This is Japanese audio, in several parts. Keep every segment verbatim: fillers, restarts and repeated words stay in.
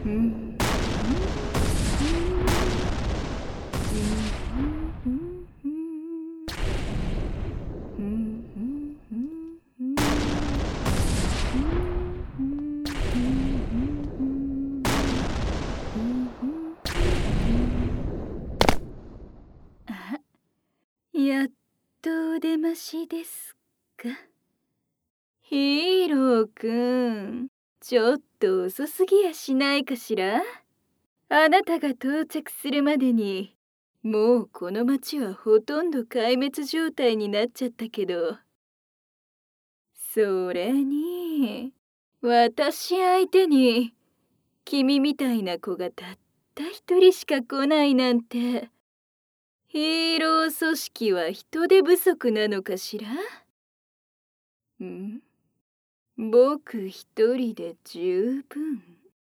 うん。あ、やっとお出ましですか。ヒーローくん、ちょっと遅すぎやしないかしら。あなたが到着するまでにもうこの町はほとんど壊滅状態になっちゃったけど、それに私相手に君みたいな子がたった一人しか来ないなんて、ヒーロー組織は人手不足なのかしら。ん？僕一人で十分。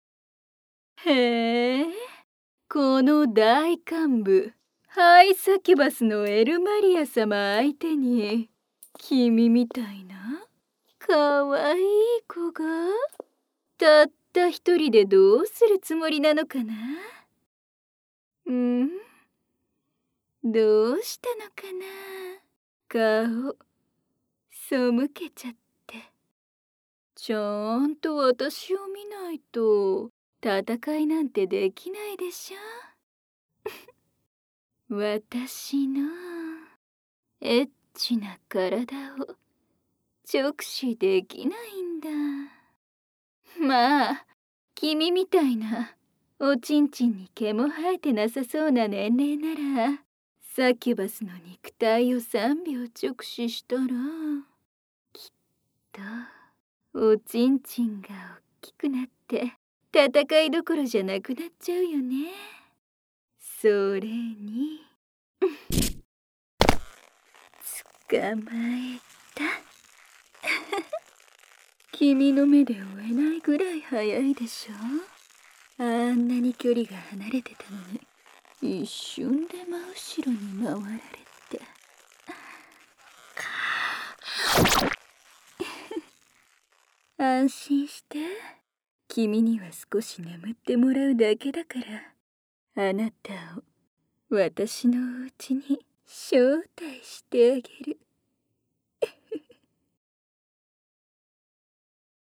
へえ、この大幹部ハイサキュバスのエルマリア様相手に君みたいなかわいい子がたった一人でどうするつもりなのかな。ん？どうしたのかな。顔背けちゃって。ちゃんと私を見ないと戦いなんてできないでしょ。私のエッチな体を直視できないんだ。まあ、君みたいなおちんちんに毛も生えてなさそうな年齢なら、サキュバスの肉体をさんびょう直視したら、きっとおちんちんが大きくなって戦いどころじゃなくなっちゃうよね。それに捕まえた。君の目で追えないぐらい速いでしょ。あんなに距離が離れてたのに一瞬で真後ろに回られて。安心して、君には少し眠ってもらうだけだから、あなたを私のお家に招待してあげる。